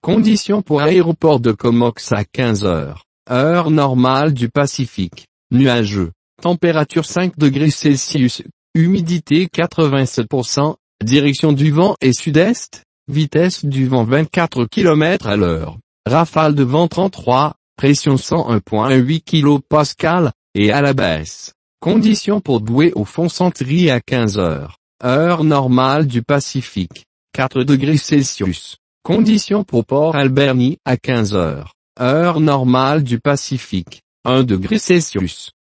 Conditions pour aéroport de Comox à 15 heures. Heure normale du Pacifique. Nuageux. Température 5 degrés Celsius. Humidité 87%. Direction du vent est sud-est. Vitesse du vent 24 km à l'heure. Rafale de vent 33. Pression 101,8 kPa. Et à la baisse. Conditions pour Douai au Fond-Sentry à 15 heures. Heure normale du Pacifique. 4 degrés Celsius. Conditions pour Port Alberni à 15 heures. Heure normale du Pacifique. 1 degré Celsius.